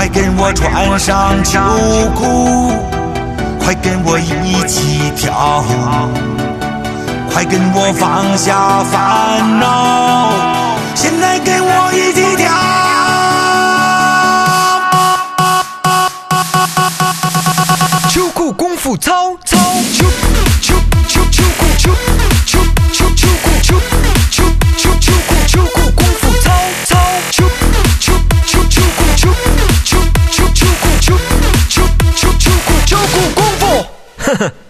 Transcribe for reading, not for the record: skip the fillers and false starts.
快跟我穿上秋裤，快跟我一起跳，快跟我放下烦恼，现在跟我一起跳。秋裤功夫操操，秋秋秋秋裤秋秋秋秋裤秋秋秋秋裤秋裤功夫操操，秋秋秋秋裤秋秋秋秋裤秋秋秋秋裤秋裤功夫，呵呵。